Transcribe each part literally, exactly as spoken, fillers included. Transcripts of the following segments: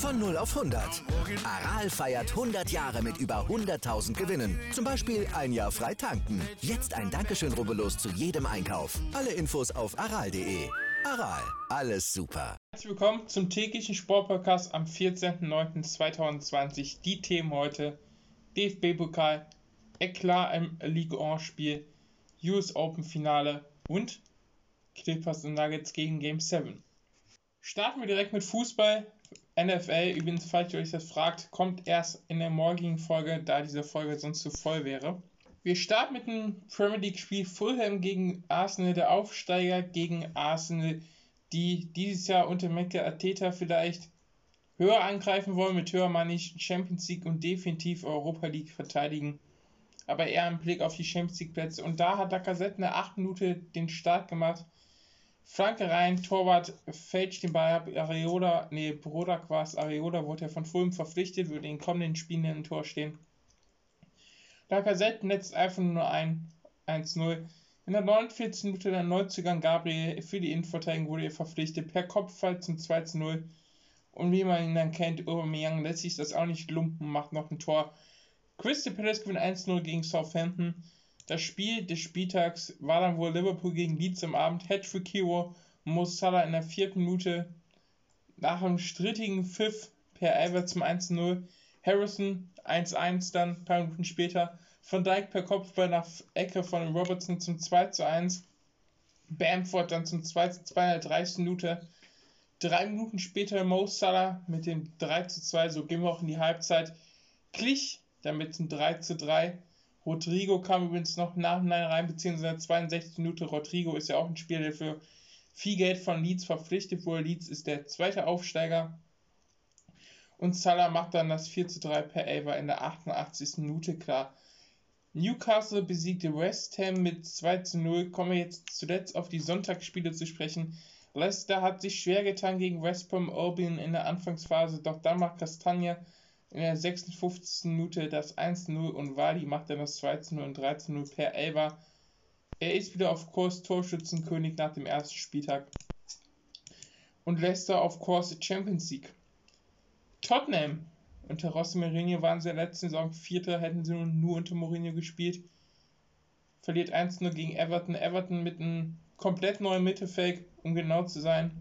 Von null auf hundert. Aral feiert hundert Jahre mit über hunderttausend Gewinnen. Zum Beispiel ein Jahr frei tanken. Jetzt ein Dankeschön, rubbellos zu jedem Einkauf. Alle Infos auf aral punkt de. Aral, alles super. Herzlich willkommen zum täglichen Sportpodcast am vierzehnten neunten zweitausendzwanzig. Die Themen heute: D F B-Pokal, Eklat im Ligue eins Spiel, U S Open Finale und Clippers und Nuggets gegen Game sieben. Starten wir direkt mit Fußball. N F L, übrigens, falls ihr euch das fragt, kommt erst in der morgigen Folge, da diese Folge sonst zu voll wäre. Wir starten mit dem Premier League Spiel Fulham gegen Arsenal, der Aufsteiger gegen Arsenal, die dieses Jahr unter Mikel Arteta vielleicht höher angreifen wollen, mit höher meine ich Champions League und definitiv Europa League verteidigen, aber eher im Blick auf die Champions League Plätze. Und da hat Lacazette in der achten Minute den Start gemacht. Flanke rein, Torwart fälscht den Ball ab, Areola, nee, Brodak war es, Areola wurde ja von Fulham verpflichtet, würde in den kommenden Spielen im Tor stehen. Lacazette netzt einfach nur ein, eins null. In der neunundvierzigsten Minute der Neuzugang Gabriel für die Innenverteidigung wurde er verpflichtet, per Kopfball zum zwei zu null. Und wie man ihn dann kennt, Aubameyang lässt sich das auch nicht lumpen, macht noch ein Tor. Crystal Palace gewinnt eins null gegen Southampton. Das Spiel des Spieltags war dann wohl Liverpool gegen Leeds am Abend. Hattrick Hero, Mo Salah in der vierten Minute nach einem strittigen Pfiff per Elfer zum eins zu null. Harrison eins eins dann, ein paar Minuten später. Van Dijk per Kopfball nach Ecke von Robertson zum zwei zu eins. Bamford dann zum zwei zu zwei in der dreißigsten Minute. Drei Minuten später Mo Salah mit dem drei zu zwei, so gehen wir auch in die Halbzeit. Klich damit zum drei zu drei. Rodrigo kam übrigens noch nach hinein rein, beziehungsweise in der zweiundsechzigsten Minute. Rodrigo ist ja auch ein Spieler, der für viel Geld von Leeds verpflichtet wurde. Leeds ist der zweite Aufsteiger. Und Salah macht dann das vier zu drei per Elfer in der achtundachtzigsten Minute klar. Newcastle besiegte West Ham mit zwei zu null. Kommen wir jetzt zuletzt auf die Sonntagsspiele zu sprechen. Leicester hat sich schwer getan gegen West Brom Albion in der Anfangsphase, doch dann macht Castagna in der sechsundfünfzigsten Minute das eins zu null und Vardy macht dann das zwei zu null und drei zu null per Elfer. Er ist wieder auf Kurs Torschützenkönig nach dem ersten Spieltag. Und Leicester auf Kurs Champions League. Tottenham. Unter José Mourinho waren sie in der letzten Saison Vierter, hätten sie nur unter Mourinho gespielt. Verliert eins zu null gegen Everton. Everton mit einem komplett neuen Mittelfeld, um genau zu sein.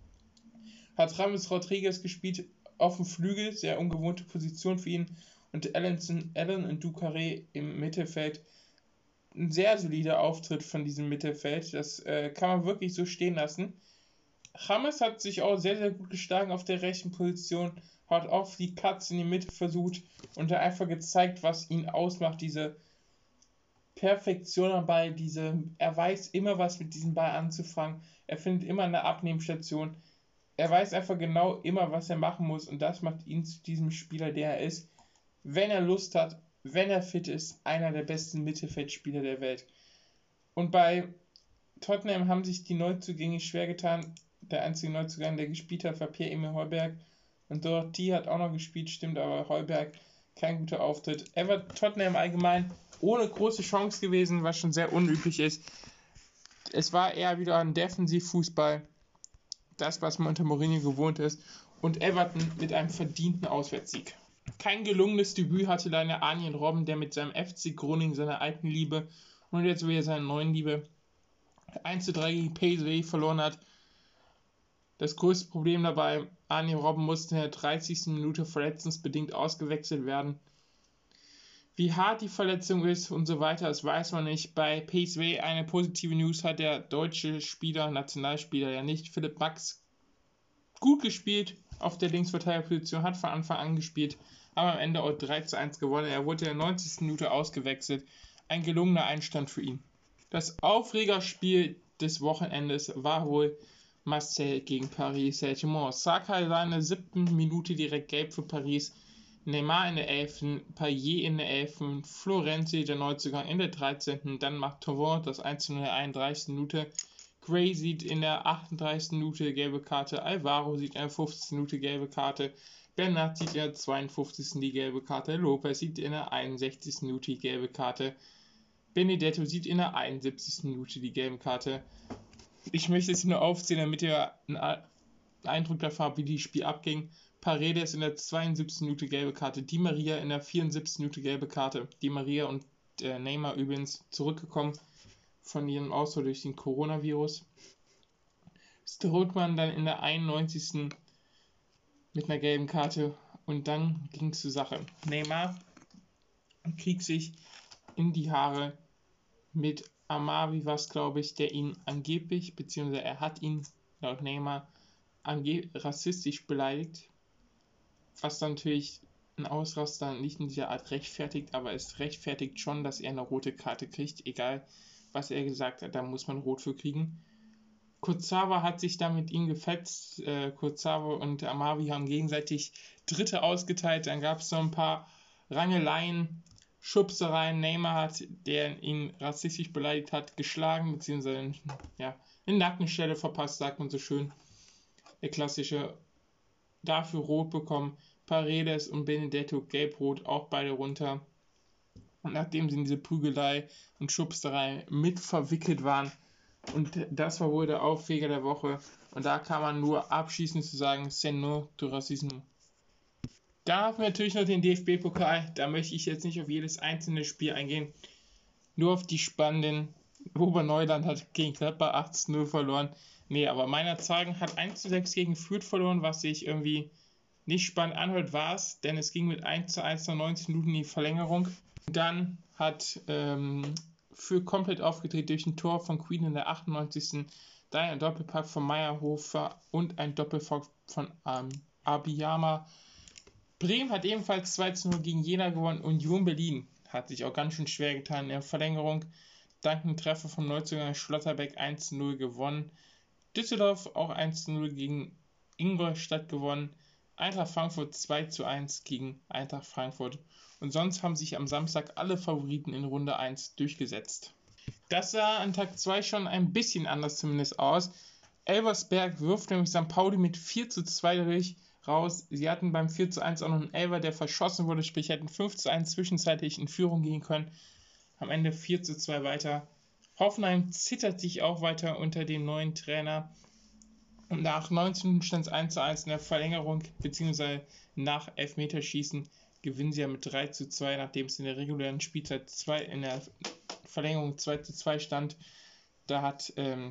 Hat James Rodriguez gespielt auf dem Flügel, sehr ungewohnte Position für ihn. Und Allen und Doucouré im Mittelfeld. Ein sehr solider Auftritt von diesem Mittelfeld. Das äh, kann man wirklich so stehen lassen. James hat sich auch sehr, sehr gut geschlagen auf der rechten Position. Hat auch die Cuts in die Mitte versucht und da einfach gezeigt, was ihn ausmacht. Diese Perfektion am Ball, diese, er weiß immer, was mit diesem Ball anzufangen. Er findet immer eine Abnehmstation. Er weiß einfach genau immer, was er machen muss und das macht ihn zu diesem Spieler, der er ist. Wenn er Lust hat, wenn er fit ist, einer der besten Mittelfeldspieler der Welt. Und bei Tottenham haben sich die Neuzugänge schwer getan. Der einzige Neuzugang, der gespielt hat, war Pierre-Emile Højbjerg. Und Doherty hat auch noch gespielt, stimmt, aber Højbjerg kein guter Auftritt. Er war Tottenham allgemein ohne große Chance gewesen, was schon sehr unüblich ist. Es war eher wieder ein Defensivfußball. Das, was man unter Mourinho gewohnt ist, und Everton mit einem verdienten Auswärtssieg. Kein gelungenes Debüt hatte leider Arjen Robben, der mit seinem F C Groningen, seiner alten Liebe, und jetzt wieder seiner neuen Liebe, eins zu drei gegen P S V verloren hat. Das größte Problem dabei, Arjen Robben musste in der dreißigsten Minute verletzungsbedingt ausgewechselt werden. Wie hart die Verletzung ist und so weiter, das weiß man nicht. Bei P S V eine positive News hat der deutsche Spieler, Nationalspieler ja nicht, Philipp Max, gut gespielt auf der Linksverteidigerposition, hat von Anfang an gespielt, aber am Ende auch drei zu eins gewonnen. Er wurde in der neunzigsten Minute ausgewechselt. Ein gelungener Einstand für ihn. Das Aufregerspiel des Wochenendes war wohl Marseille gegen Paris Saint-Germain. Saka war in der siebten Minute direkt gelb für Paris. Neymar in der elften Payet in der elften Florenzi, der Neuzugang, in der dreizehnten Dann macht Thauvin das eins zu null in der einunddreißigsten Minute. Gray sieht in der achtunddreißigsten Minute gelbe Karte. Alvaro sieht in der fünfzigsten Minute gelbe Karte. Bernat sieht in der zweiundfünfzigsten die gelbe Karte. Lopez sieht in der einundsechzigsten Minute die gelbe Karte. Benedetto sieht in der einundsiebzigsten Minute die gelbe Karte. Ich möchte es nur aufzählen, damit ihr einen Eindruck davon habt, wie das Spiel abging. Paredes in der zweiundsiebzigsten Minute gelbe Karte, Di Maria in der vierundsiebzigsten Minute gelbe Karte. Di Maria und äh, Neymar übrigens zurückgekommen von ihrem Ausfall durch den Coronavirus. Strootman dann in der einundneunzigsten mit einer gelben Karte und dann ging es zur Sache. Neymar kriegt sich in die Haare mit Amavi, was glaube ich, der ihn angeblich, beziehungsweise er hat ihn laut Neymar ange- rassistisch beleidigt, was dann natürlich ein Ausraster nicht in dieser Art rechtfertigt, aber es rechtfertigt schon, dass er eine rote Karte kriegt, egal was er gesagt hat, da muss man rot für kriegen. Kurzawa hat sich da mit ihm gefetzt, äh, Kurzawa und Amavi haben gegenseitig Dritte ausgeteilt, dann gab es noch ein paar Rangeleien, Schubsereien. Neymar hat, der ihn rassistisch beleidigt hat, geschlagen, beziehungsweise ja, eine Nackenstelle verpasst, sagt man so schön. Der klassische, dafür rot bekommen. Paredes und Benedetto gelb-rot, auch beide runter. Und nachdem sie in diese Prügelei und Schubserei mit verwickelt waren, und das war wohl der Aufreger der Woche, und da kann man nur abschließend zu sagen, c'est no du racisme. Da haben wir natürlich noch den D F B-Pokal, da möchte ich jetzt nicht auf jedes einzelne Spiel eingehen, nur auf die spannenden. Oberneuland hat gegen Gladbach acht zu null verloren. Nee, aber meiner Zagen hat eins zu sechs gegen Fürth verloren, was sich irgendwie nicht spannend anhört, war es, denn es ging mit eins zu eins nach neunzig Minuten in die Verlängerung. Dann hat ähm, Fürth komplett aufgedreht durch ein Tor von Queen in der achtundneunzigsten Dann ein Doppelpack von Meyerhofer und ein Doppelpack von ähm, Abiyama. Bremen hat ebenfalls zwei zu null gegen Jena gewonnen. Union Berlin hat sich auch ganz schön schwer getan in der Verlängerung. Dank einem Treffer vom Neuzugang Schlotterbeck eins zu null gewonnen. Düsseldorf auch eins zu null gegen Ingolstadt gewonnen. Eintracht Frankfurt zwei zu eins gegen Eintracht Frankfurt. Und sonst haben sich am Samstag alle Favoriten in Runde eins durchgesetzt. Das sah an Tag zwei schon ein bisschen anders zumindest aus. Elversberg wirft nämlich Sankt Pauli mit vier zu zwei durch raus. Sie hatten beim vier zu eins auch noch einen Elfer, der verschossen wurde, sprich hätten fünf zu eins zwischenzeitlich in Führung gehen können. Am Ende vier zu zwei weiter. Hoffenheim zittert sich auch weiter unter dem neuen Trainer. Und nach neunzig Minuten stand es eins zu eins in der Verlängerung, beziehungsweise nach Elfmeterschießen gewinnen sie ja mit drei zu zwei, nachdem es in der regulären Spielzeit zwei, in der Verlängerung zwei zu zwei stand. Da hat ähm,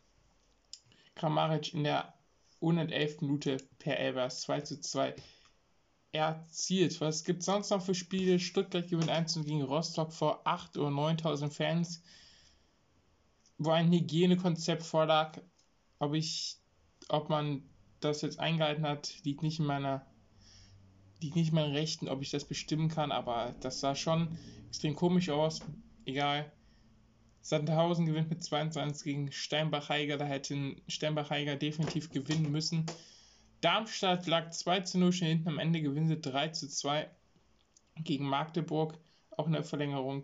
Kramaric in der hundertelften Minute per Elfer zwei zu zwei erzielt. Was gibt es sonst noch für Spiele? Stuttgart gewinnt eins zu null gegen Rostock vor achttausend oder neuntausend Fans, wo ein Hygienekonzept vorlag. Ob ich, ob man das jetzt eingehalten hat, liegt nicht in meiner, liegt nicht in meinen Rechten, ob ich das bestimmen kann, aber das sah schon extrem komisch aus. Egal. Sandhausen gewinnt mit zwei zu eins gegen Steinbach-Heiger, da hätten Steinbach-Heiger definitiv gewinnen müssen. Darmstadt lag zwei zu null schon hinten, am Ende gewinnen sie drei zu zwei gegen Magdeburg, auch in der Verlängerung.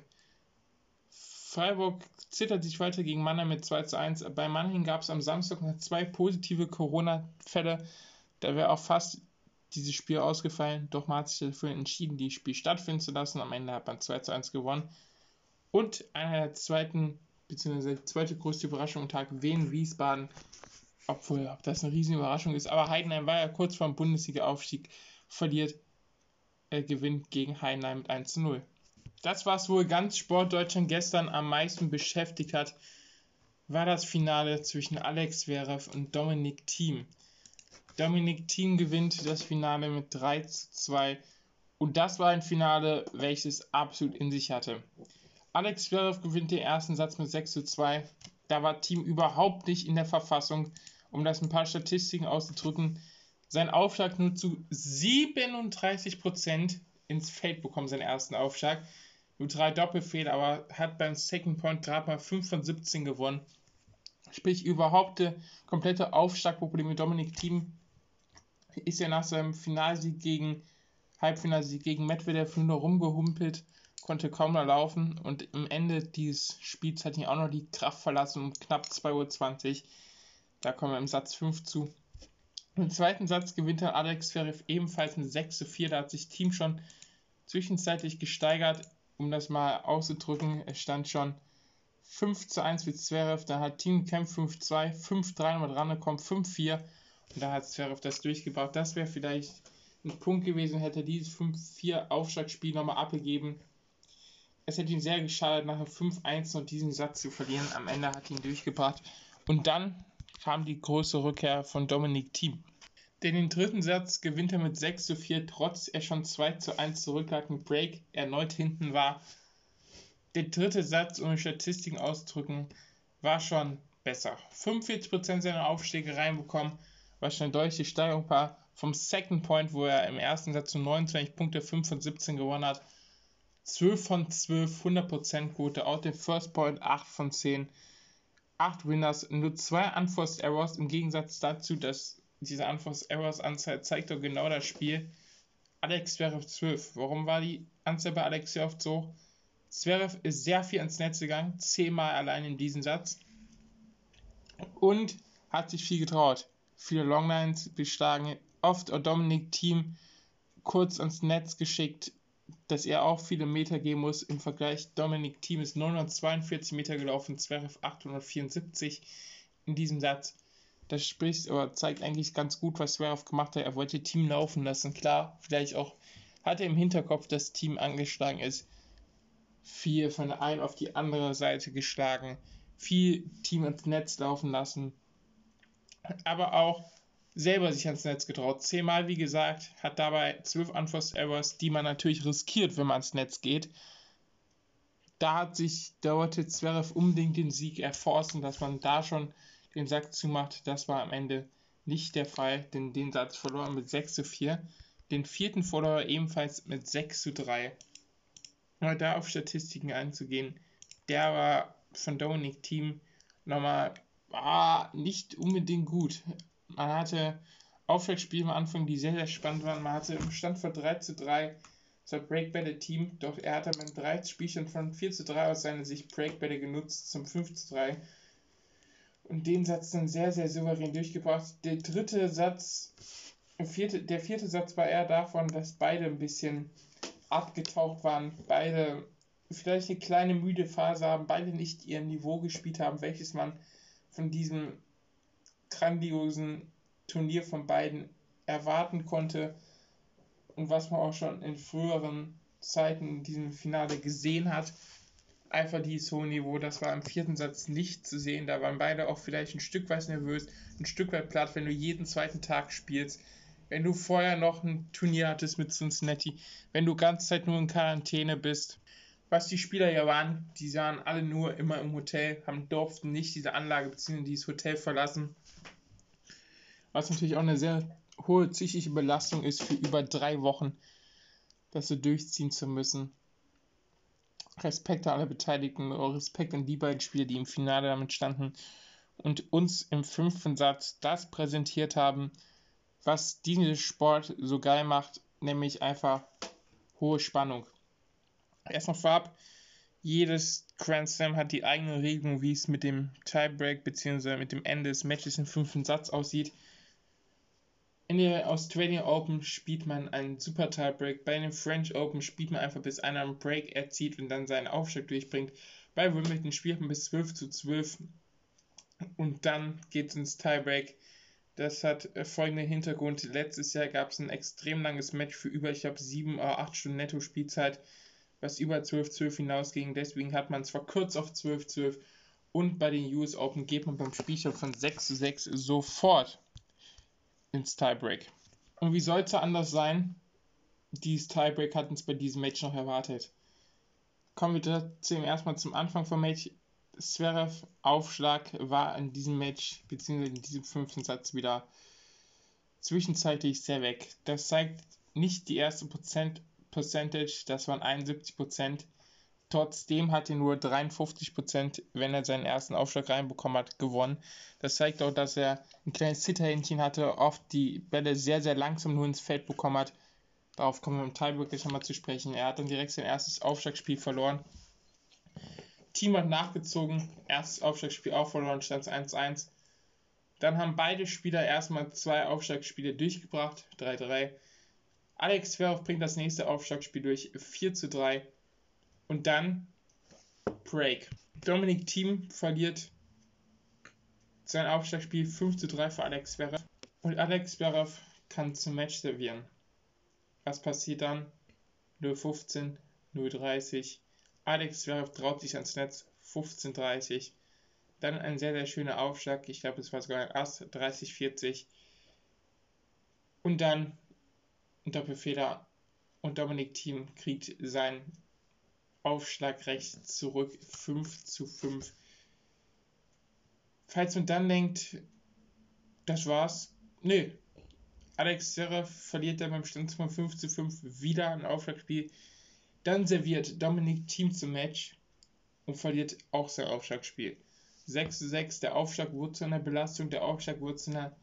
Freiburg zittert sich weiter gegen Mannheim mit zwei zu eins. Bei Mannheim gab es am Samstag noch zwei positive Corona-Fälle, da wäre auch fast dieses Spiel ausgefallen, doch man hat sich dafür entschieden, dieses Spiel stattfinden zu lassen. Am Ende hat man zwei zu eins gewonnen. Und einer der zweiten, beziehungsweise die zweite größte Überraschung am Tag, Wien-Wiesbaden. Obwohl, ob das eine riesen Überraschung ist. Aber Heidenheim war ja kurz vor dem Bundesliga-Aufstieg, verliert, äh, gewinnt gegen Heidenheim mit eins zu null. Das, was wohl ganz Sportdeutschland gestern am meisten beschäftigt hat, war das Finale zwischen Alex Zverev und Dominic Thiem. Dominic Thiem gewinnt das Finale mit drei zu zwei. Und das war ein Finale, welches absolut in sich hatte. Alex Zverev gewinnt den ersten Satz mit sechs zu zwei. Da war Thiem überhaupt nicht in der Verfassung, um das ein paar Statistiken auszudrücken. Sein Aufschlag nur zu siebenunddreißig Prozent ins Feld bekommen, seinen ersten Aufschlag. Nur drei Doppelfehler, aber hat beim Second Point gerade mal fünf von siebzehn gewonnen. Sprich, überhaupt der komplette Aufschlagproblem mit Dominic Thiem ist ja nach seinem Finalsieg gegen, Halbfinalsieg gegen Medvedev nur noch rumgehumpelt, konnte kaum noch laufen und am Ende dieses Spiels hat ihn auch noch die Kraft verlassen um knapp zwei Uhr zwanzig. Da kommen wir im Satz fünf zu. Im zweiten Satz gewinnt dann Alex Zverev ebenfalls mit sechs zu vier. Da hat sich Thiem schon zwischenzeitlich gesteigert, um das mal auszudrücken. Es stand schon fünf zu eins für Zverev. Dann hat Thiem gekämpft fünf zu zwei, fünf zu drei nochmal dran gekommen, fünf zu vier. Und da hat Zverev das durchgebracht. Das wäre vielleicht ein Punkt gewesen, hätte dieses fünf vier Aufschlagspiel nochmal abgegeben. Es hätte ihn sehr geschadet, nachher fünf eins und diesen Satz zu verlieren. Am Ende hat ihn durchgebracht. Und dann kam die große Rückkehr von Dominic Thiem. Denn den dritten Satz gewinnt er mit sechs zu vier, trotz er schon zwei zu eins zurücklag, mit Break erneut hinten war. Der dritte Satz, um die Statistiken auszudrücken, war schon besser. fünfundvierzig Prozent seiner Aufschläge reinbekommen, was schon eine deutliche Steigerung war. Vom Second Point, wo er im ersten Satz zu neunundzwanzig Punkte, fünf von siebzehn gewonnen hat. zwölf von zwölf, hundert Prozent Quote. Auch den First Point, acht von zehn. acht Winners, nur zwei Unforced Errors, im Gegensatz dazu, dass diese Unforced Errors Anzahl zeigt doch genau das Spiel. Alex Zverev zwölf. Warum war die Anzahl bei Alex Zverev so? Zverev ist sehr viel ins Netz gegangen, zehnmal allein in diesem Satz. Und hat sich viel getraut. Viele Longlines geschlagen, oft Dominic Thiem kurz ans Netz geschickt, dass er auch viele Meter gehen muss. Im Vergleich, Dominic Thiem ist neunhundertzweiundvierzig Meter gelaufen, Zverev achthundertvierundsiebzig in diesem Satz. Das spricht, oder zeigt eigentlich ganz gut, was Zverev gemacht hat. Er wollte Thiem laufen lassen. Klar, vielleicht auch hat er im Hinterkopf, dass Thiem angeschlagen ist. Viel von der einen auf die andere Seite geschlagen. Viel Thiem ins Netz laufen lassen. Aber auch selber sich ans Netz getraut. Zehnmal, wie gesagt, hat dabei zwölf Unforced Errors, die man natürlich riskiert, wenn man ans Netz geht. Da hat sich, da wollte Zverev unbedingt den Sieg erforcen, dass man da schon den Sack zumacht. Das war am Ende nicht der Fall, denn den Satz verlor er mit sechs zu vier. Den vierten verlor er ebenfalls mit sechs zu drei. Nur da auf Statistiken einzugehen, der war von Dominic Thiem nochmal ah, nicht unbedingt gut. Man hatte Aufschlagspiele am Anfang, die sehr, sehr spannend waren. Man hatte im Stand von drei zu drei das Breakbattle Team, doch er hatte beim drei Spielstand von vier zu drei aus seiner Sicht Breakbattle genutzt zum fünf zu drei und den Satz dann sehr, sehr souverän durchgebracht. Der dritte Satz, vierte, der vierte Satz war eher davon, dass beide ein bisschen abgetaucht waren, beide vielleicht eine kleine müde Phase haben, beide nicht ihr Niveau gespielt haben, welches man von diesem grandiosen Turnier von beiden erwarten konnte und was man auch schon in früheren Zeiten in diesem Finale gesehen hat. Einfach dieses hohe Niveau, das war im vierten Satz nicht zu sehen, da waren beide auch vielleicht ein Stück weit nervös, ein Stück weit platt, wenn du jeden zweiten Tag spielst, wenn du vorher noch ein Turnier hattest mit Cincinnati, wenn du ganze Zeit nur in Quarantäne bist. Was die Spieler ja waren, die waren alle nur immer im Hotel, haben durften nicht diese Anlage bzw. dieses Hotel verlassen. Was natürlich auch eine sehr hohe psychische Belastung ist, für über drei Wochen das so durchziehen zu müssen. Respekt an alle Beteiligten, Respekt an die beiden Spieler, die im Finale damit standen und uns im fünften Satz das präsentiert haben, was diesen Sport so geil macht, nämlich einfach hohe Spannung. Erstmal vorab, jedes Grand Slam hat die eigene Regelung, wie es mit dem Tiebreak bzw. mit dem Ende des Matches im fünften Satz aussieht. In der Australian Open spielt man einen Super Tiebreak, bei den French Open spielt man einfach, bis einer einen Break erzielt und dann seinen Aufschlag durchbringt. Bei Wimbledon spielt man bis zwölf zu zwölf und dann geht es ins Tiebreak. Das hat folgenden Hintergrund. Letztes Jahr gab es ein extrem langes Match für über, ich glaube, sieben oder acht Stunden Netto-Spielzeit, was über zwölf zu zwölf hinausging. Deswegen hat man es verkürzt auf zwölf zu zwölf und bei den U S Open geht man beim Spielstand von sechs zu sechs sofort ins Tiebreak. Und wie soll es anders sein? Dieses Tiebreak hat uns bei diesem Match noch erwartet. Kommen wir trotzdem erstmal zum Anfang vom Match. Zverev Aufschlag war in diesem Match, beziehungsweise in diesem fünften Satz wieder zwischenzeitlich sehr weg. Das zeigt nicht die erste Prozent Percentage, das waren einundsiebzig Prozent. Trotzdem hat er nur dreiundfünfzig Prozent, wenn er seinen ersten Aufschlag reinbekommen hat, gewonnen. Das zeigt auch, dass er ein kleines Zitterhändchen hatte, oft die Bälle sehr, sehr langsam nur ins Feld bekommen hat. Darauf kommen wir im Tiebreak gleich nochmal zu sprechen. Er hat dann direkt sein erstes Aufschlagspiel verloren. Thiem hat nachgezogen, erstes Aufschlagspiel auch verloren, stand es eins zu eins. Dann haben beide Spieler erstmal zwei Aufschlagspiele durchgebracht, drei zu drei. Alex Zverev bringt das nächste Aufschlagspiel durch, vier zu drei. Und dann Break. Dominic Thiem verliert sein Aufschlagspiel fünf zu drei für Alex Zverev. Und Alex Zverev kann zum Match servieren. Was passiert dann? null fünfzehn, null dreißig. Alex Zverev traut sich ans Netz, fünfzehn dreißig. Dann ein sehr, sehr schöner Aufschlag. Ich glaube, es war sogar ein Ass, dreißig vierzig. Und dann ein Doppelfehler. Und Dominic Thiem kriegt seinen Aufschlag rechts zurück, fünf zu fünf. Falls man dann denkt, das war's. Nö. Alex Zverev verliert dann beim Stand von fünf zu fünf wieder ein Aufschlagspiel. Dann serviert Dominic Thiem zum Match und verliert auch sein Aufschlagspiel. sechs zu sechs, der Aufschlag wurde zu einer Belastung, der Aufschlag wurde zu einer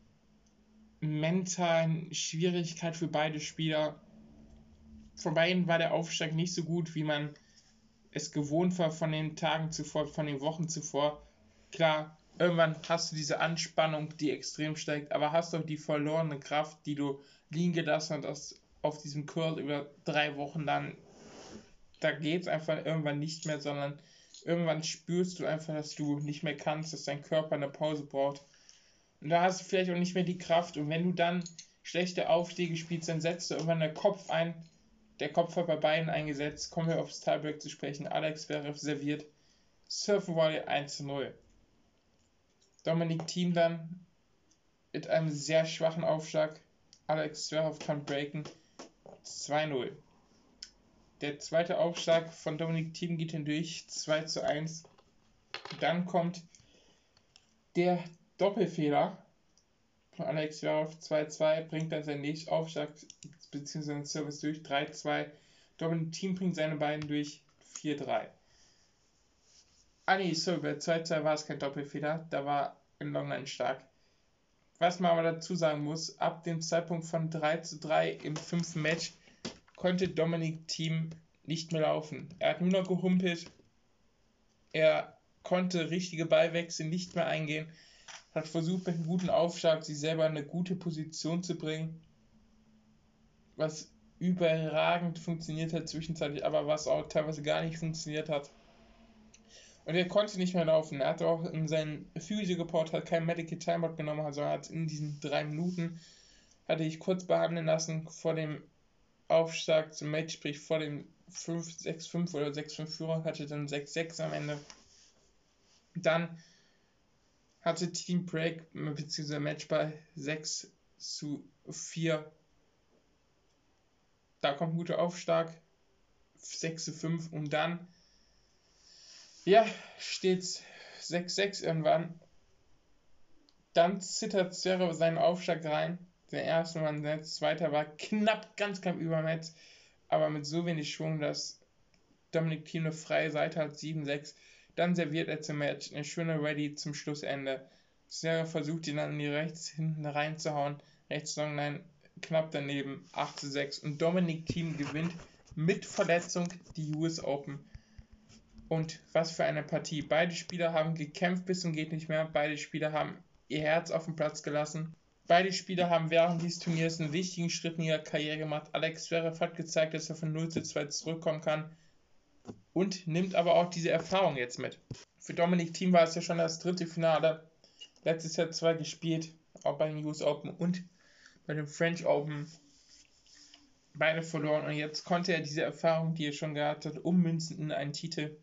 mentalen Schwierigkeit für beide Spieler. Von beiden war der Aufschlag nicht so gut, wie man es gewohnt war von den Tagen zuvor, von den Wochen zuvor. Klar, irgendwann hast du diese Anspannung, die extrem steigt, aber hast auch die verlorene Kraft, die du liegen gelassen hast auf diesem Curl über drei Wochen dann. Da geht es einfach irgendwann nicht mehr, sondern irgendwann spürst du einfach, dass du nicht mehr kannst, dass dein Körper eine Pause braucht. Und da hast du vielleicht auch nicht mehr die Kraft. Und wenn du dann schlechte Aufschläge spielst, dann setzt du irgendwann der Kopf ein. Der Kopf hat bei beiden eingesetzt. Kommen wir aufs Tiebreak zu sprechen. Alex Zverev serviert. Surfen Volley eins zu null. Dominic Thiem dann mit einem sehr schwachen Aufschlag. Alex Zverev kann breaken. zwei null. Der zweite Aufschlag von Dominic Thiem geht hindurch. zwei zu eins. Dann kommt der Doppelfehler von Alex Zverev, zwei zwei, bringt dann seinen nächsten Aufschlag bzw. seinen Service durch, drei zwei. Dominic Thiem bringt seine beiden durch, vier drei. Ah nee, so, bei zwei zwei war es kein Doppelfehler, da war ein Longline stark. Was man aber dazu sagen muss, ab dem Zeitpunkt von drei zu drei im fünften Match konnte Dominic Thiem nicht mehr laufen. Er hat nur noch gehumpelt, er konnte richtige Ballwechsel nicht mehr eingehen, hat versucht mit einem guten Aufschlag sich selber in eine gute Position zu bringen, was überragend funktioniert hat zwischenzeitlich, aber was auch teilweise gar nicht funktioniert hat. Und er konnte nicht mehr laufen. Er hat auch in seinen Physio-Report hat kein Medical Timeout genommen, also er hat in diesen drei Minuten hatte ich kurz behandeln lassen vor dem Aufschlag zum Match, sprich vor dem fünf sechs fünf oder sechs fünf Führer, hatte dann sechs sechs am Ende. Dann hatte Team Break bzw. Matchball sechs zu vier. Da kommt ein guter Aufschlag, sechs zu fünf und dann ja, steht's sechs sechs irgendwann. Dann zittert Zverev seinen Aufschlag rein. Der erste war im Netz, zweiter war knapp, ganz knapp über dem Netz, aber mit so wenig Schwung, dass Dominic Thiem eine freie Seite hat, sieben sechs. Dann serviert er zum Match, eine schöne Ready zum Schlussende. Zverev versucht ihn dann in die rechts hinten reinzuhauen, rechts Longline knapp daneben, acht zu sechs. Und Dominic Thiem gewinnt mit Verletzung die U S Open. Und was für eine Partie. Beide Spieler haben gekämpft bis zum geht nicht mehr. Beide Spieler haben ihr Herz auf den Platz gelassen. Beide Spieler haben während dieses Turniers einen wichtigen Schritt in ihrer Karriere gemacht. Alex Zverev hat gezeigt, dass er von null zu zwei zurückkommen kann und nimmt aber auch diese Erfahrung jetzt mit. Für Dominic Thiem war es ja schon das dritte Finale. Letztes Jahr zwei gespielt, auch bei den U S Open und bei den French Open. Beide verloren und jetzt konnte er diese Erfahrung, die er schon gehabt hat, ummünzen in einen Titel.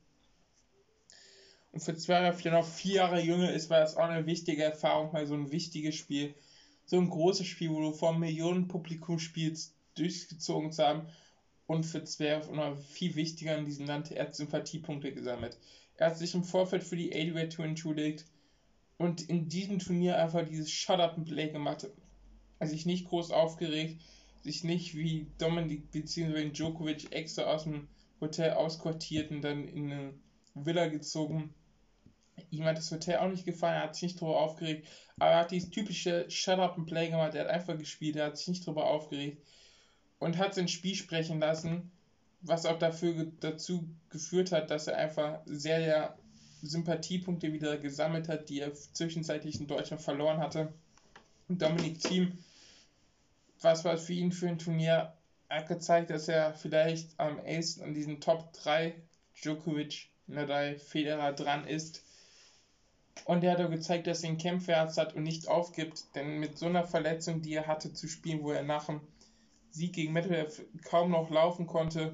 Und für Zverev, der noch vier Jahre jünger ist, war das auch eine wichtige Erfahrung, mal so ein wichtiges Spiel, so ein großes Spiel, wo du vor Millionen Publikum spielst, durchgezogen zu haben. Und für Zverev noch viel wichtiger in diesem Land, er hat Sympathiepunkte gesammelt. Er hat sich im Vorfeld für die A D W Tour entschuldigt und in diesem Turnier einfach dieses Shut-Up-and-Play gemacht. Also sich nicht groß aufgeregt, sich nicht wie Dominik bzw. Djokovic extra aus dem Hotel ausquartiert und dann in eine Villa gezogen. Ihm hat das Hotel auch nicht gefallen, er hat sich nicht darüber aufgeregt, aber er hat dieses typische Shut-Up-and-Play gemacht, er hat einfach gespielt, er hat sich nicht darüber aufgeregt und hat sein Spiel sprechen lassen, was auch dafür dazu geführt hat, dass er einfach sehr, sehr Sympathiepunkte wieder gesammelt hat, die er zwischenzeitlich in Deutschland verloren hatte. Und Dominic Thiem, was war für ihn für ein Turnier? Er hat gezeigt, dass er vielleicht am ehesten an diesen Top drei Djokovic, Nadal, Federer dran ist. Und er hat auch gezeigt, dass er ein Kämpferherz hat und nicht aufgibt, denn mit so einer Verletzung, die er hatte zu spielen, wo er nach dem Sieg gegen Medvedev kaum noch laufen konnte,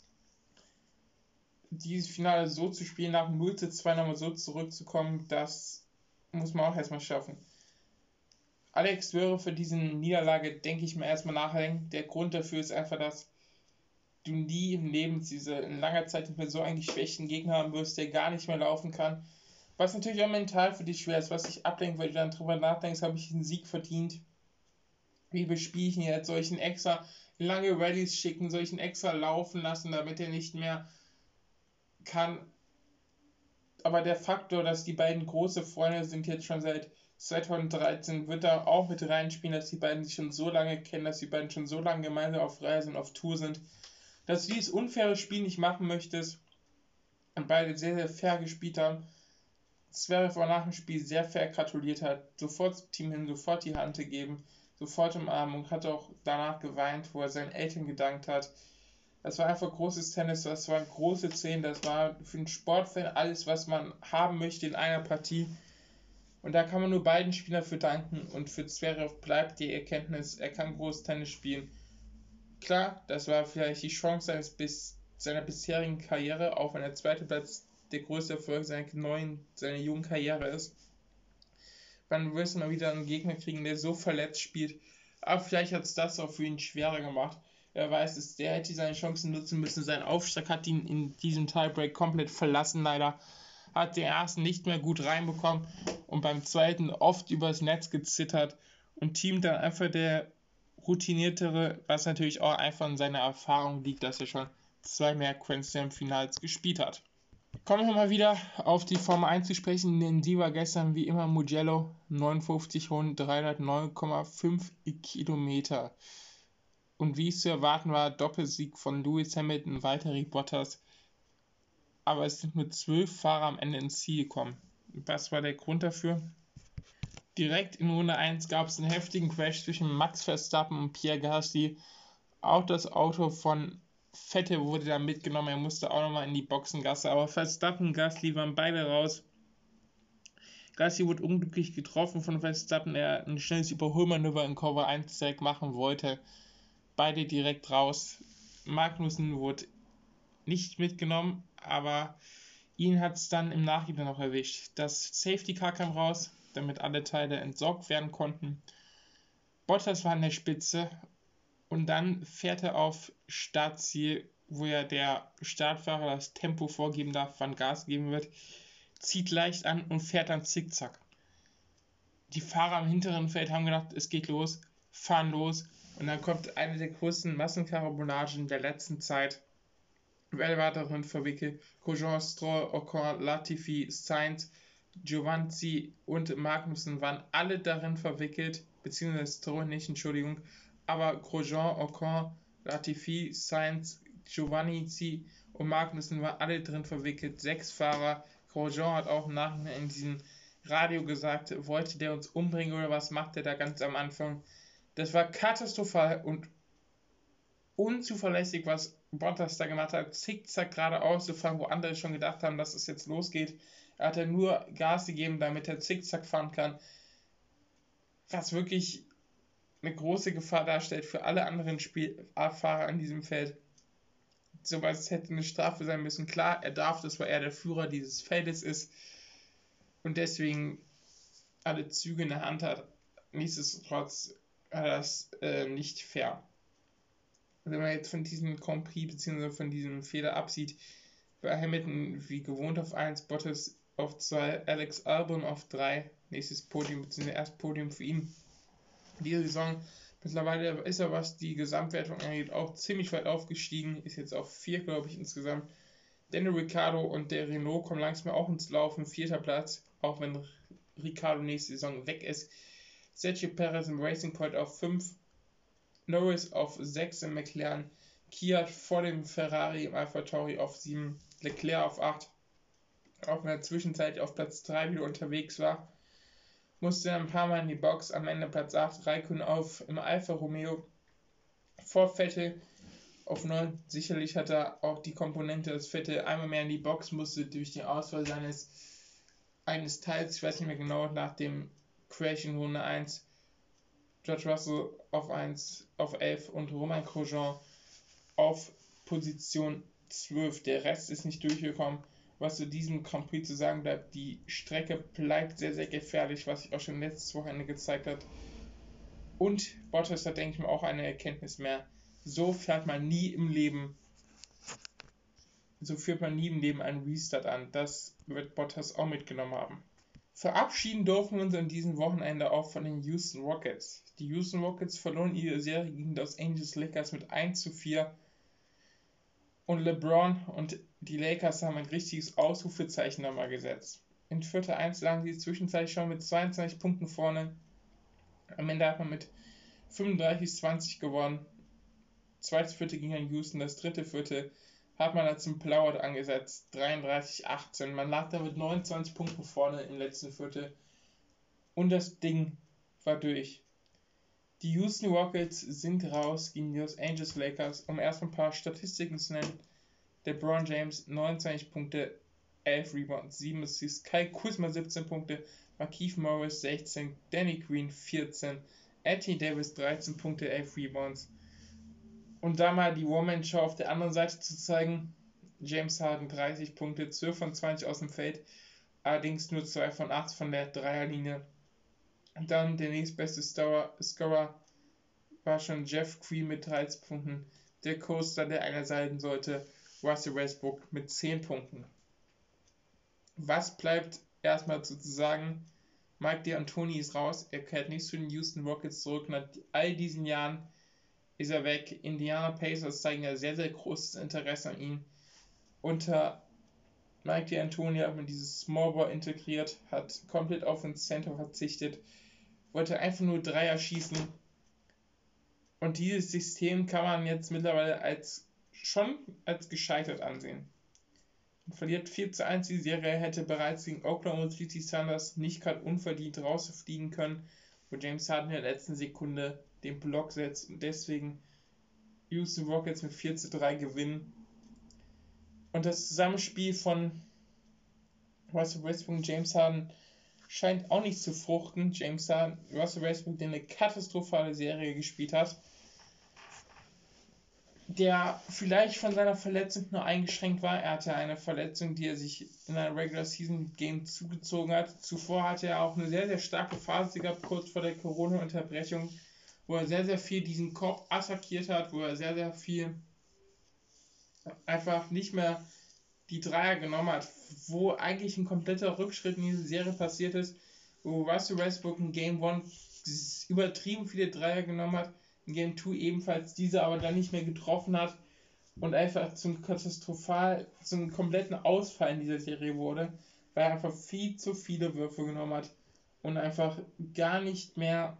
dieses Finale so zu spielen, nach dem null zu zwei nochmal so zurückzukommen, das muss man auch erstmal schaffen. Alex Zverev für diese Niederlage, denke ich mir erstmal nachdenken. Der Grund dafür ist einfach, dass du nie im Leben diese in langer Zeit nicht mehr so einen geschwächten Gegner haben wirst, der gar nicht mehr laufen kann. Was natürlich auch mental für dich schwer ist, was dich ablenkt, weil du dann drüber nachdenkst, habe ich einen Sieg verdient? Wie bespiele ich ihn jetzt? Soll ich ihn extra lange Rallyes schicken? Soll ich ihn extra laufen lassen, damit er nicht mehr kann? Aber der Faktor, dass die beiden große Freunde sind, jetzt schon seit zweitausenddreizehn, wird da auch mit reinspielen, dass die beiden sich schon so lange kennen, dass die beiden schon so lange gemeinsam auf Reise und auf Tour sind, dass du dieses unfaire Spiel nicht machen möchtest und beide sehr, sehr fair gespielt haben. Zverev auch nach dem Spiel sehr fair gratuliert hat, sofort zum Team hin, sofort die Hand gegeben, sofort Umarmung, hat auch danach geweint, wo er seinen Eltern gedankt hat. Das war einfach großes Tennis, das waren große Szenen, das war für einen Sportfan alles, was man haben möchte in einer Partie. Und da kann man nur beiden Spielern für danken und für Zverev bleibt die Erkenntnis, er kann großes Tennis spielen. Klar, das war vielleicht die Chance seines bis, seiner bisherigen Karriere, auch wenn der zweite Platz der größte Erfolg seiner neuen, seiner jungen Karriere ist. Wann wirst du mal wieder einen Gegner kriegen, der so verletzt spielt? Aber vielleicht hat es das auch für ihn schwerer gemacht. Wer weiß es, der hätte seine Chancen nutzen müssen. Sein Aufschlag hat ihn in diesem Tiebreak komplett verlassen, leider. Hat den ersten nicht mehr gut reinbekommen und beim zweiten oft übers Netz gezittert und Team dann einfach der routiniertere, was natürlich auch einfach in seiner Erfahrung liegt, dass er schon zwei mehr Grand Slam Finals gespielt hat. Kommen wir mal wieder auf die Formel eins zu sprechen, denn die war gestern wie immer Mugello, neunundfünfzig Runden, dreihundertneun Komma fünf Kilometer. Und wie es zu erwarten war, Doppelsieg von Lewis Hamilton, Valtteri Bottas. Aber es sind nur zwölf Fahrer am Ende ins Ziel gekommen. Was war der Grund dafür? Direkt in Runde eins gab es einen heftigen Crash zwischen Max Verstappen und Pierre Gasly. Auch das Auto von Vettel wurde dann mitgenommen, er musste auch nochmal in die Boxengasse, aber Verstappen und Gasly waren beide raus. Gasly wurde unglücklich getroffen von Verstappen, er ein schnelles Überholmanöver in Kurve eins direkt machen wollte. Beide direkt raus. Magnussen wurde nicht mitgenommen, aber ihn hat es dann im Nachhinein noch erwischt. Das Safety Car kam raus, damit alle Teile entsorgt werden konnten. Bottas war an der Spitze und dann fährt er auf Startziel, wo ja der Startfahrer das Tempo vorgeben darf, wann Gas geben wird, zieht leicht an und fährt dann zickzack. Die Fahrer am hinteren Feld haben gedacht, es geht los, fahren los und dann kommt eine der größten Massenkarabonagen der letzten Zeit. Wer war darin verwickelt? Grosjean, Stroll, Ocon, Latifi, Sainz, Giovinazzi und Magnussen waren alle darin verwickelt, beziehungsweise Stroll nicht, Entschuldigung, aber Grosjean, Ocon, Latifi, Sainz, Giovinazzi und Magnussen waren alle drin verwickelt, sechs Fahrer. Grosjean hat auch nachher in diesem Radio gesagt, wollte der uns umbringen oder was macht der da ganz am Anfang? Das war katastrophal und unzuverlässig, was Bottas da gemacht hat, zickzack geradeaus zu fahren, wo andere schon gedacht haben, dass es jetzt losgeht. Er hat ja nur Gas gegeben, damit er zickzack fahren kann, was wirklich eine große Gefahr darstellt für alle anderen Spielfahrer an diesem Feld. Sowas hätte eine Strafe sein müssen. Klar, er darf, das, weil er der Führer dieses Feldes ist und deswegen alle Züge in der Hand hat. Nichtsdestotrotz war das äh, nicht fair. Wenn man jetzt von diesem Grand Prix bzw. von diesem Fehler absieht, war Hamilton wie gewohnt auf eins, Bottas auf zwei, Alex Albon auf drei, nächstes Podium bzw. erst Podium für ihn. Diese Saison, mittlerweile ist er, was die Gesamtwertung angeht, auch ziemlich weit aufgestiegen, ist jetzt auf vier, glaube ich, insgesamt. Daniel Ricciardo und der Renault kommen langsam auch ins Laufen, vierter Platz, auch wenn Ricciardo nächste Saison weg ist. Sergio Perez im Racing Point auf fünf, Norris auf sechs im McLaren, Kiat vor dem Ferrari im AlphaTauri auf sieben, Leclerc auf acht, auch in der Zwischenzeit auf Platz drei wieder unterwegs war, musste dann ein paar Mal in die Box, am Ende Platz acht, Raikkonen auf im Alfa Romeo, vor Vettel auf neun, sicherlich hat er auch die Komponente, dass Vettel einmal mehr in die Box musste durch den Ausfall seines eines Teils, ich weiß nicht mehr genau, nach dem Crash in Runde eins, George Russell auf eins, auf elf und Romain Grosjean auf Position zwölf. Der Rest ist nicht durchgekommen. Was zu diesem Grand Prix zu sagen bleibt, die Strecke bleibt sehr, sehr gefährlich, was sich auch schon letztes Wochenende gezeigt hat. Und Bottas hat, denke ich mal, auch eine Erkenntnis mehr. So fährt man nie im Leben, so führt man nie im Leben einen Restart an. Das wird Bottas auch mitgenommen haben. Verabschieden dürfen wir uns an diesem Wochenende auch von den Houston Rockets. Die Houston Rockets verloren ihre Serie gegen Los Angeles Lakers mit eins zu vier. Und LeBron und die Lakers haben ein richtiges Ausrufezeichen nochmal gesetzt. In Viertel eins lagen sie zwischenzeitlich schon mit zweiundzwanzig Punkten vorne. Am Ende hat man mit fünfunddreißig zwanzig gewonnen. Zweites Viertel ging an Houston, das dritte Viertel hat man als ein Blowout angesetzt, dreiunddreißig achtzehn. Man lag da mit neunundzwanzig Punkten vorne im letzten Viertel und das Ding war durch. Die Houston Rockets sind raus gegen die Los Angeles Lakers, um erst ein paar Statistiken zu nennen. LeBron James neunundzwanzig Punkte, elf Rebounds, sieben Assists, Kyle Kuzma siebzehn Punkte, Markieff Morris sechzehn, Danny Green vierzehn, Anthony Davis dreizehn Punkte, elf Rebounds. Und da mal die One-Man-Show auf der anderen Seite zu zeigen, James Harden dreißig Punkte, zwölf von zwanzig aus dem Feld, allerdings nur zwei von acht von der Dreierlinie. Und dann der nächstbeste Scorer war schon Jeff Green mit dreizehn Punkten, der Coaster, der einer sein sollte, Russell Westbrook mit zehn Punkten. Was bleibt erstmal zu sagen? Mike D'Antoni ist raus, er kehrt nicht zu den Houston Rockets zurück. Nach all diesen Jahren ist er weg. Indiana Pacers zeigen ja sehr, sehr großes Interesse an ihn. Unter Mike D'Antoni hat man dieses Small Ball integriert, hat komplett auf den Center verzichtet, wollte einfach nur Dreier schießen. Und dieses System kann man jetzt mittlerweile als schon als gescheitert ansehen. Und verliert vier zu eins die Serie, hätte bereits gegen Oklahoma City Thunders nicht gerade unverdient rausfliegen können, wo James Harden in der letzten Sekunde den Block setzt und deswegen Houston Rockets mit vier zu drei gewinnen. Und das Zusammenspiel von Russell Westbrook und James Harden scheint auch nicht zu fruchten. James Harden, Russell Westbrook, der eine katastrophale Serie gespielt hat, der vielleicht von seiner Verletzung nur eingeschränkt war. Er hatte eine Verletzung, die er sich in einem Regular Season Game zugezogen hat. Zuvor hatte er auch eine sehr, sehr starke Phase gehabt, kurz vor der Corona-Unterbrechung, wo er sehr, sehr viel diesen Korb attackiert hat, wo er sehr, sehr viel einfach nicht mehr die Dreier genommen hat, wo eigentlich ein kompletter Rückschritt in diese Serie passiert ist, wo Russell Westbrook in Game eins übertrieben viele Dreier genommen hat, in Game zwei ebenfalls diese aber dann nicht mehr getroffen hat und einfach zum katastrophal, zum kompletten Ausfall in dieser Serie wurde, weil er einfach viel zu viele Würfe genommen hat und einfach gar nicht mehr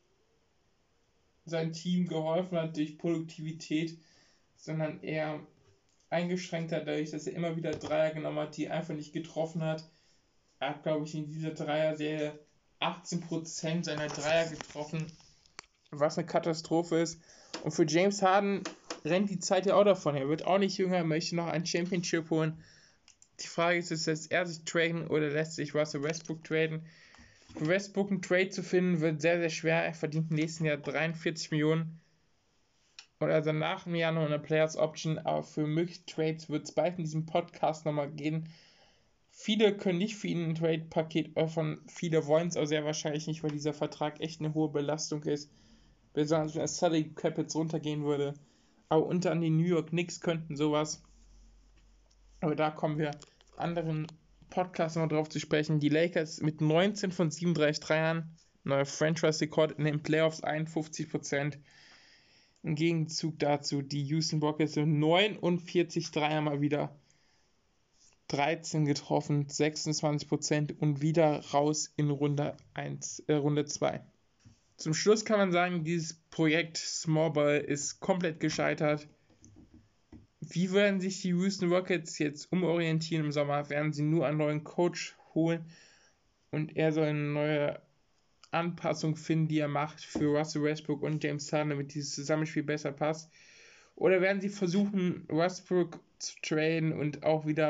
sein Team geholfen hat durch Produktivität, sondern eher eingeschränkt hat, dadurch, dass er immer wieder Dreier genommen hat, die er einfach nicht getroffen hat. Er hat, glaube ich, in dieser Dreier-Serie achtzehn Prozent seiner Dreier getroffen, was eine Katastrophe ist. Und für James Harden rennt die Zeit ja auch davon. Er wird auch nicht jünger, er möchte noch ein Championship holen. Die Frage ist, lässt er sich traden oder lässt sich Russell Westbrook traden? Für Westbrook einen Trade zu finden, wird sehr, sehr schwer. Er verdient im nächsten Jahr dreiundvierzig Millionen. Und also nach dem Jahr noch eine Players Option, aber für mögliche Trades wird es bald in diesem Podcast nochmal gehen. Viele können nicht für ihn ein Trade-Paket öffnen, viele wollen es auch sehr wahrscheinlich nicht, weil dieser Vertrag echt eine hohe Belastung ist. Besonders wenn das Salary Cap jetzt runtergehen würde. Aber unter an die New York Knicks könnten sowas. Aber da kommen wir anderen Podcasts noch drauf zu sprechen. Die Lakers mit neunzehn von siebenunddreißig Dreiern, neuer Franchise-Rekord in den Playoffs, einundfünfzig Prozent. Im Gegenzug dazu die Houston Rockets sind neunundvierzig Dreier mal wieder, dreizehn getroffen, sechsundzwanzig Prozent und wieder raus in Runde eins, äh, Runde zwei. Zum Schluss kann man sagen, dieses Projekt Small Ball ist komplett gescheitert. Wie werden sich die Houston Rockets jetzt umorientieren im Sommer? Werden sie nur einen neuen Coach holen und er soll eine neue Anpassung finden, die er macht für Russell Westbrook und James Harden, damit dieses Zusammenspiel besser passt? Oder werden sie versuchen, Westbrook zu traden und auch wieder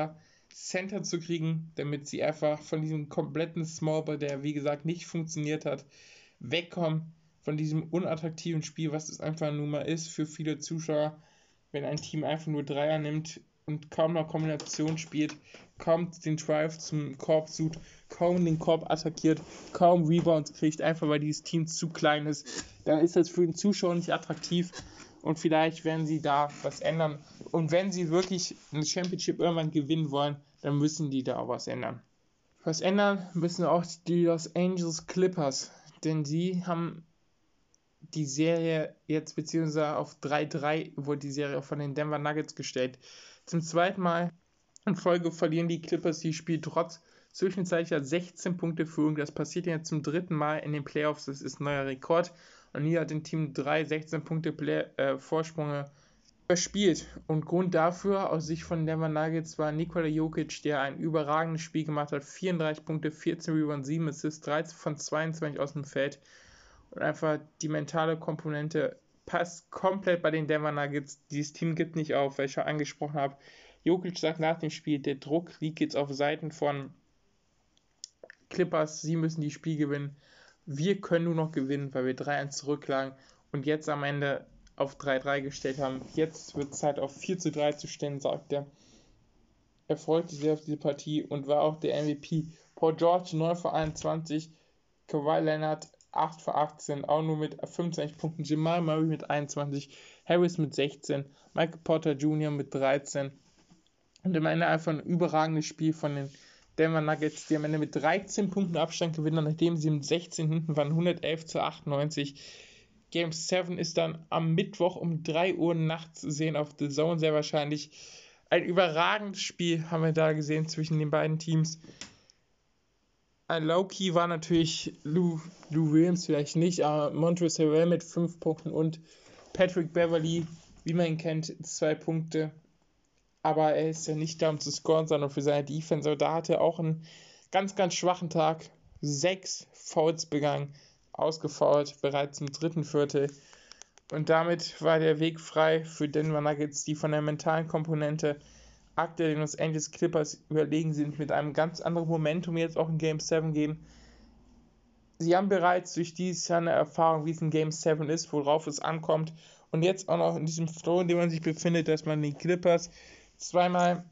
Center zu kriegen, damit sie einfach von diesem kompletten Smallball, der wie gesagt nicht funktioniert hat, wegkommen, von diesem unattraktiven Spiel, was es einfach nun mal ist für viele Zuschauer, wenn ein Team einfach nur Dreier nimmt und kaum noch Kombination spielt, kaum den Drive zum Korb sucht, kaum den Korb attackiert, kaum Rebounds kriegt, einfach weil dieses Team zu klein ist, dann ist das für den Zuschauer nicht attraktiv und vielleicht werden sie da was ändern. Und wenn sie wirklich eine Championship irgendwann gewinnen wollen, dann müssen die da auch was ändern. Was ändern müssen auch die Los Angeles Clippers, denn sie haben die Serie jetzt beziehungsweise auf drei drei wurde die Serie von den Denver Nuggets gestellt. Zum zweiten Mal in Folge verlieren die Clippers die Spiel trotz zwischenzeitlicher sechzehn Punkte Führung. Das passiert jetzt zum dritten Mal in den Playoffs. Das ist ein neuer Rekord. Und hier hat ein Team drei sechzehn Punkte Play- äh, Vorsprünge verspielt. Und Grund dafür aus Sicht von Denver Nuggets war Nikola Jokic, der ein überragendes Spiel gemacht hat. vierunddreißig Punkte, vierzehn Rebounds, sieben Assists, dreizehn von zweiundzwanzig aus dem Feld. Und einfach die mentale Komponente passt komplett bei den Denver Nuggets. Dieses Team gibt nicht auf, weil ich schon angesprochen habe. Jokic sagt nach dem Spiel, der Druck liegt jetzt auf Seiten von Clippers. Sie müssen die Spiel gewinnen. Wir können nur noch gewinnen, weil wir drei eins zurücklagen und jetzt am Ende auf drei drei gestellt haben. Jetzt wird es Zeit, auf vier zu drei zu stellen, sagt er. Er freut sich sehr auf diese Partie und war auch der M V P. Paul George neun von einundzwanzig, Kawhi Leonard acht von achtzehn, auch nur mit fünfundzwanzig Punkten, Jamal Murray mit einundzwanzig, Harris mit sechzehn, Michael Porter Junior mit dreizehn und am Ende einfach ein überragendes Spiel von den Denver Nuggets, die am Ende mit dreizehn Punkten Abstand gewinnen, nachdem sie mit sechzehn hinten waren, hundertelf zu achtundneunzig. Game sieben ist dann am Mittwoch um drei Uhr nachts zu sehen auf The Zone, sehr wahrscheinlich. Ein überragendes Spiel haben wir da gesehen zwischen den beiden Teams. Ein Low-Key war natürlich Lou, Lou Williams vielleicht nicht, aber Montrezl Harrell mit fünf Punkten und Patrick Beverley, wie man ihn kennt, zwei Punkte. Aber er ist ja nicht da, um zu scoren, sondern für seine Defense. Aber da hatte er auch einen ganz, ganz schwachen Tag. Sechs Fouls begangen, ausgefoult, bereits im dritten Viertel. Und damit war der Weg frei für Denver Nuggets, die von der mentalen Komponente aktuell den Los Angeles Clippers überlegen sind, mit einem ganz anderen Momentum jetzt auch in Game sieben gehen. Sie haben bereits durch dieses Jahr eine Erfahrung, wie es in Game sieben ist, worauf es ankommt. Und jetzt auch noch in diesem Flow, in dem man sich befindet, dass man den Clippers zweimal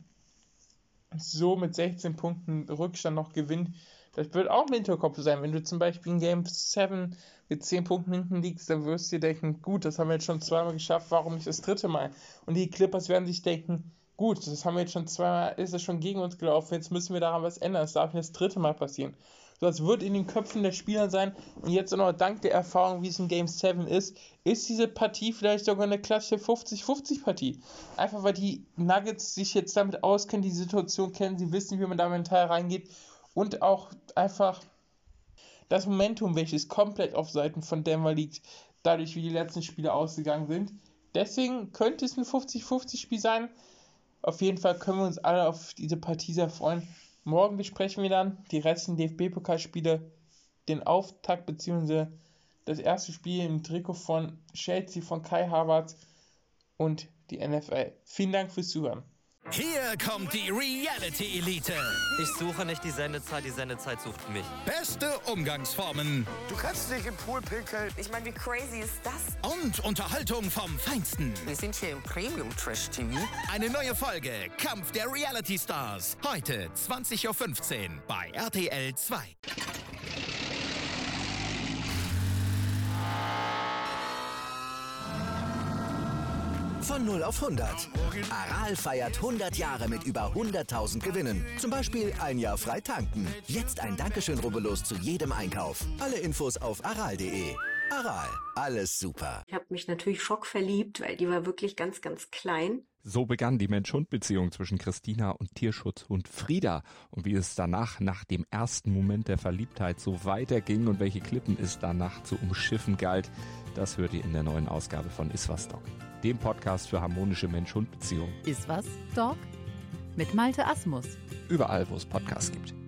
so mit sechzehn Punkten Rückstand noch gewinnt. Das wird auch im Hinterkopf sein. Wenn du zum Beispiel in Game sieben mit zehn Punkten hinten liegst, dann wirst du dir denken, gut, das haben wir jetzt schon zweimal geschafft, warum nicht das dritte Mal? Und die Clippers werden sich denken, gut, das haben wir jetzt schon zweimal, ist es schon gegen uns gelaufen, jetzt müssen wir daran was ändern, das darf nicht das dritte Mal passieren. So, das wird in den Köpfen der Spieler sein und jetzt auch noch dank der Erfahrung, wie es in Game sieben ist, ist diese Partie vielleicht sogar eine klassische fünfzig fünfzig Partie. Einfach weil die Nuggets sich jetzt damit auskennen, die Situation kennen, sie wissen, wie man da mental reingeht und auch einfach das Momentum, welches komplett auf Seiten von Denver liegt, dadurch, wie die letzten Spiele ausgegangen sind. Deswegen könnte es ein fünfzig fünfzig Spiel sein. Auf jeden Fall können wir uns alle auf diese Partie sehr freuen. Morgen besprechen wir dann die restlichen D F B-Pokalspiele, den Auftakt bzw. das erste Spiel im Trikot von Chelsea, von Kai Havertz und die N F L. Vielen Dank fürs Zuhören. Hier kommt die Reality Elite. Ich suche nicht die Sendezeit, die Sendezeit sucht mich. Beste Umgangsformen. Du kannst nicht im Pool pinkeln. Ich meine, wie crazy ist das? Und Unterhaltung vom Feinsten. Wir sind hier im Premium-Trash-T V. Eine neue Folge Kampf der Reality Stars. Heute zwanzig Uhr fünfzehn bei R T L zwei. Von null auf hundert. Aral feiert hundert Jahre mit über hunderttausend Gewinnen. Zum Beispiel ein Jahr frei tanken. Jetzt ein Dankeschön, rubbellos zu jedem Einkauf. Alle Infos auf aral punkt de. Aral, alles super. Ich habe mich natürlich schockverliebt, weil die war wirklich ganz, ganz klein. So begann die Mensch-Hund-Beziehung zwischen Christina und Tierschutzhund Frieda. Und wie es danach, nach dem ersten Moment der Verliebtheit, so weiterging und welche Klippen es danach zu umschiffen galt, das hört ihr in der neuen Ausgabe von Iswas Dog, dem Podcast für harmonische Mensch-Hund-Beziehungen. Iswas Dog? Mit Malte Asmus. Überall, wo es Podcasts gibt.